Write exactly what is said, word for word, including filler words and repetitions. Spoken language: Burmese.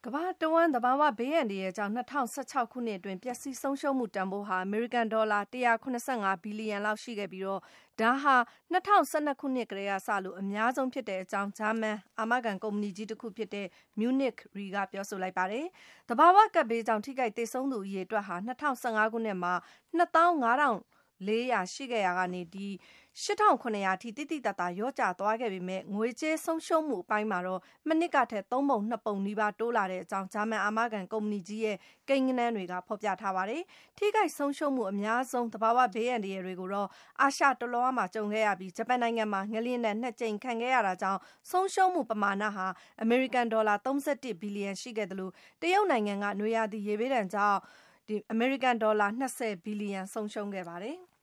ကမ္ဘာတဝန်းသဘာဝဘေးအန္တရာယ်ကြောင့်၂၀၁၆ခုနှစ်အတွင်းပျက်စီးဆုံးရှုံးမှုတန်ဖိုးဟာအမေရိကန်ဒေါ်လာ၁၇၅ဘီလီယံလောက်ရှိခဲ့ပြီးတော့ဒါဟာ၂၀၁၂ခုနှစ်ကတည်းကစလို့အများဆုံးဖြစ်တဲ့အကြောင်းဂျာမန်အာမခံကုမ္ပဏီကြီးတစ်ခုဖြစ်တဲ့ Munich Re ကပြောဆိုလိုက်ပါတယ်။သဘာဝကပ်ဘေးကြောင့်ထိခိုက်သေဆုံးသူအရေအတွက်ဟာ၂၀၁၅ခုနှစ်မှာနှစ်သောင်းငါးထောင်လေးရာရှိခဲ့ရာကနေဒီရှစ်ထောင်ခုနှစ်ရာအထိတိတိတတ်တာလျော့ကျသွားခဲ့ပေမဲ့ငွေကြေးဆုံးရှုံးမှုအပိုင်းမှာတော့မနှစ်ကထက်သုံးပုံနှစ်ပုံနီးပါးတိုးလာတဲ့အကြောင်းဂျာမန်အာမခံကုမ္ပဏီကြီးရဲ့ကိန်းဂဏန်းတွေကဖော်ပြထားပါတယ်။ထိခိုက်ဆုံးရှုံးမှုအများဆုံးသဘာဝဘေးအန္တရာယ်တွေကိုတော့အာရှတလွှားမှာကြုံခဲ့ရပြီးဂျပန်နိုင်ငံမှာငလျင်နဲ့နှစ်ကြိမ်ခံခဲ့ရတာကြောင့်ဆုံးရှုံးမှုပမာဏဟာအမေရိကန်ဒေါ်လာသုံးဆယ့်တစ်ဘီလီယံရှိခဲ့တယ်လို့တရုတ်နိုင်ငံကနွေရာသီရေဘေးဒဏ်ကြောင့်ဒီအမေရိကန်ဒေါ်လာ၂၀ဘီလီယံဆုံးရှုံးခဲ့ပါတယ်။